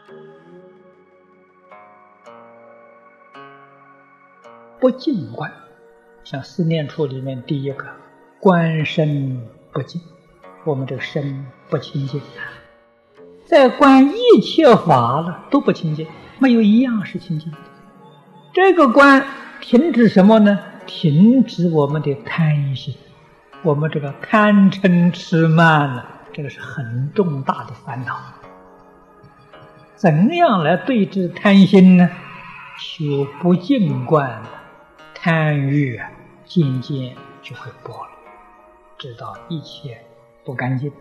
不净观，像四念处里面第一个观身不净，我们这个身不清净，在观一切法了都不清净，没有一样是清净的。这个观停止什么呢？停止我们的贪心，我们这个贪嗔痴慢了，这个是很重大的烦恼。怎样来对治贪心呢？修不净观，贪欲渐渐就会剥落，知道一切不干净。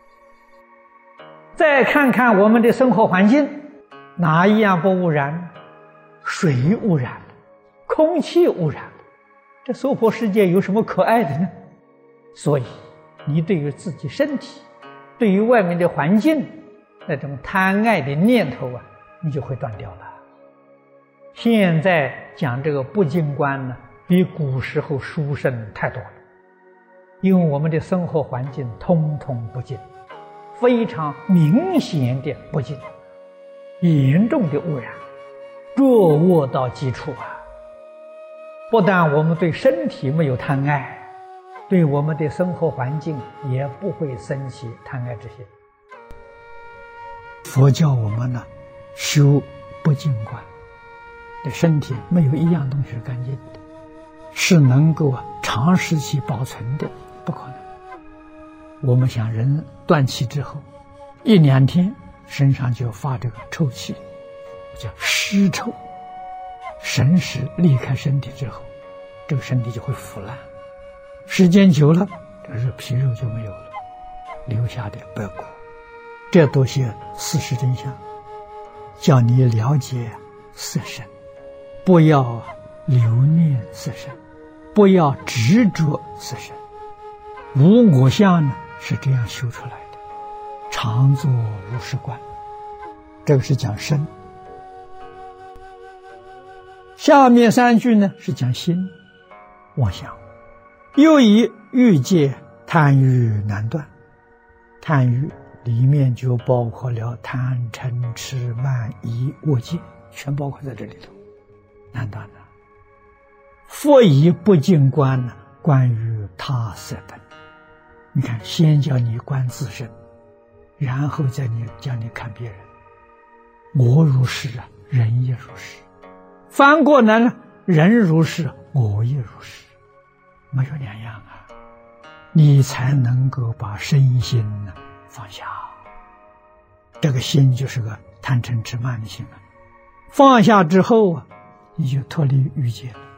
再看看我们的生活环境，哪一样不污染？水污染了，空气污染了，这娑婆世界有什么可爱的呢？所以你对于自己身体，对于外面的环境，那种贪爱的念头啊，你就会断掉了。现在讲这个不净观呢，比古时候殊胜太多了，因为我们的生活环境通通不净，非常明显的不净，严重的污染，弱卧到基础啊。不但我们对身体没有贪爱，对我们的生活环境也不会生起贪爱之心。佛教我们呢，修不净观，这身体没有一样东西是干净的，是能够长时期保存的，不可能。我们想人断气之后1、2天身上就发这个臭气，叫尸臭，神识离开身体之后，这个身体就会腐烂，时间久了这个皮肉就没有了，留下的白骨。这都是事实真相，叫你了解色身，不要留念色身，不要执着色身。无我相呢是这样修出来的，常作如是观，这个是讲身。下面3句呢是讲心，妄想。又以欲界贪欲难断，贪欲里面就包括了贪嗔痴慢疑恶见，全包括在这里头，难断的。复以不净观呢，观于他色等。你看，先叫你观自身，然后再叫你看别人。我如是啊，人也如是。翻过来呢，人如是，我也如是，没有两样啊。你才能够把身心呢放下。这个心就是个贪嗔痴慢的心啊。放下之后啊，你就脱离欲界了。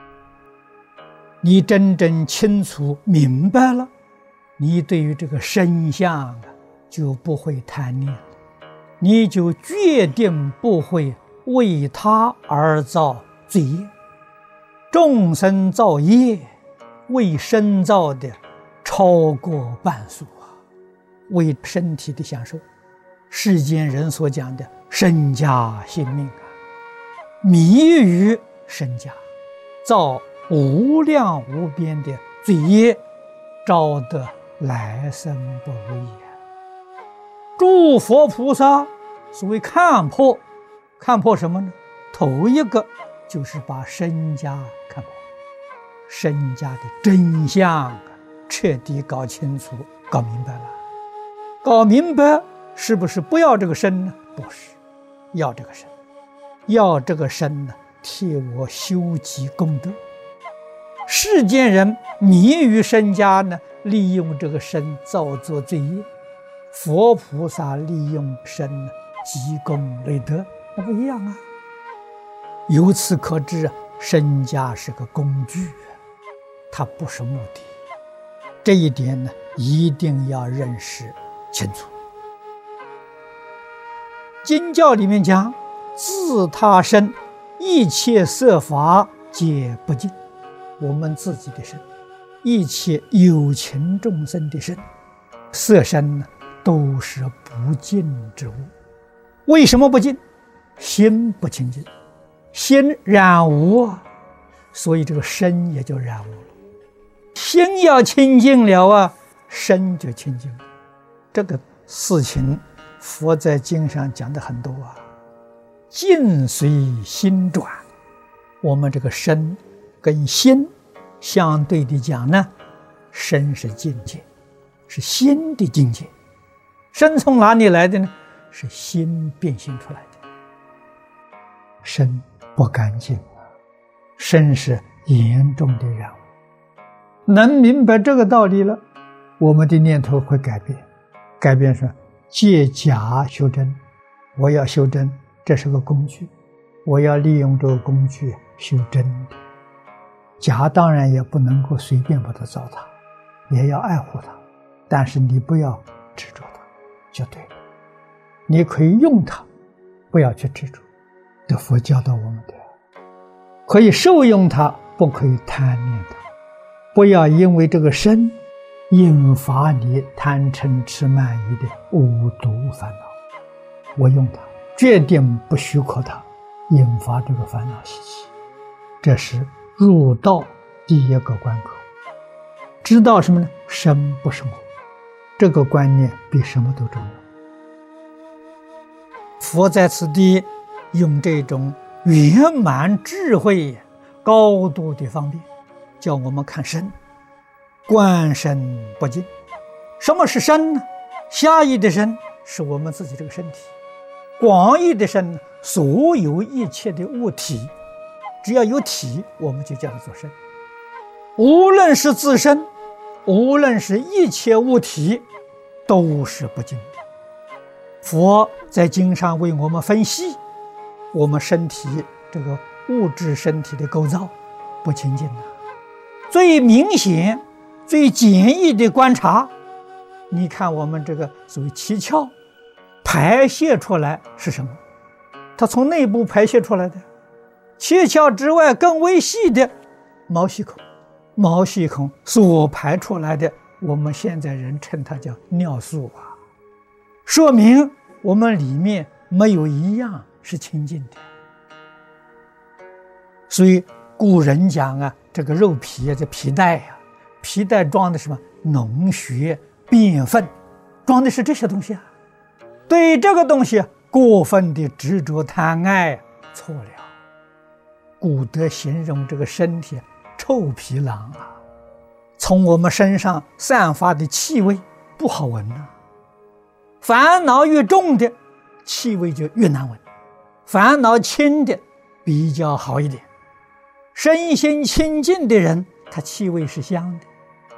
你真正清楚明白了，你对于这个身相啊就不会贪念，你就决定不会为他而造罪业。众生造业为身造的超过半数啊，为身体的享受。世间人所讲的身家性命啊，迷于身家，造无量无边的罪业，招得来生不如意。诸佛菩萨所谓看破，看破什么呢？头一个就是把身家看破，身家的真相彻底搞清楚，搞明白了。搞明白是不是不要这个身呢？不是，要这个身，要这个身呢，替我修积功德。世间人迷于身家呢，利用这个身造作罪业，佛菩萨利用身呢积功累德，那不一样啊。由此可知啊，身家是个工具，它不是目的。这一点呢，一定要认识清楚。经教里面讲，自他身一切色法皆不净。我们自己的身，一切有情众生的身，色身呢都是不净之物。为什么不净？心不清净，心染污啊，所以这个身也就染污了。心要清净了啊，身就清净了。这个事情佛在经上讲的很多啊，境随心转。我们这个身跟心相对的讲呢，身是境界，是心的境界。身从哪里来的呢？是心变现出来的。身不干净啊，身是严重的染污。能明白这个道理了，我们的念头会改变。改变说借假修真，我要修真，这是个工具，我要利用这个工具修真的。假当然也不能够随便把它糟蹋，也要爱护它，但是你不要执着它就对了。你可以用它，不要去执着。这佛教导我们的，可以受用它，不可以贪恋它。不要因为这个身引发你贪嗔痴慢疑的五毒烦恼，我用它，决定不许可它引发这个烦恼习气。这是入道第一个关口。知道什么呢？身不是我，这个观念比什么都重要。佛在此地用这种圆满智慧高度的方便，叫我们看身，观身不净。什么是身呢？狭义的身是我们自己这个身体，广义的身所有一切的物体，只要有体，我们就叫它做身。无论是自身，无论是一切物体，都是不净的。佛在经上为我们分析我们身体这个物质身体的构造不清净的。最明显最简易的观察，你看我们这个所谓七窍排泄出来是什么？它从内部排泄出来的。七窍之外更微细的毛细孔，毛细孔所排出来的，我们现在人称它叫尿素啊，说明我们里面没有一样是清净的。所以古人讲啊，这个肉皮啊，这皮带啊，皮带装的什么？脓血便粪，装的是这些东西啊。对这个东西过分的执着贪爱，错了。古德形容这个身体臭皮囊啊，从我们身上散发的气味不好闻啊。烦恼越重的气味就越难闻，烦恼轻的比较好一点。身心清净的人，他气味是香的。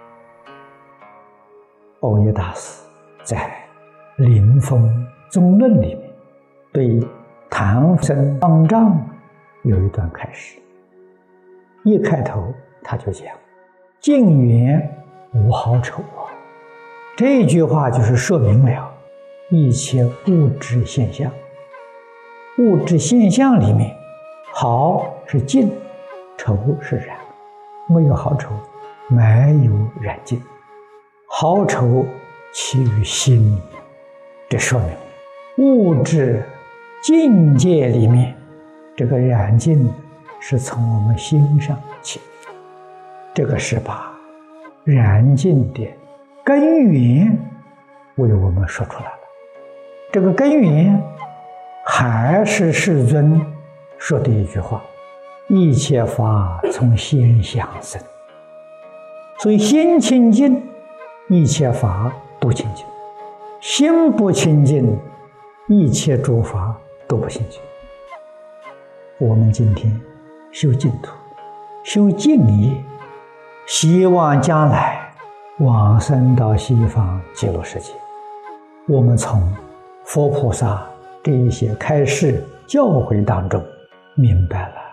欧耶大师在《临风宗论》里面对谈僧方丈有一段开始，一开头他就讲净缘无好丑啊。这句话就是说明了一切物质现象，物质现象里面好是净，丑是染，没有好丑，没有染净。好丑起于心，这说明物质境界里面这个染净是从我们心上起，这个是把染净的根源为我们说出来了。这个根源还是世尊说的一句话：一切法从心想生。所以心清净，一切法都清净；心不清净，一切诸法都不清净。我们今天修净土，修净业，希望将来往生到西方极乐世界。我们从佛菩萨这一些开示教诲当中明白了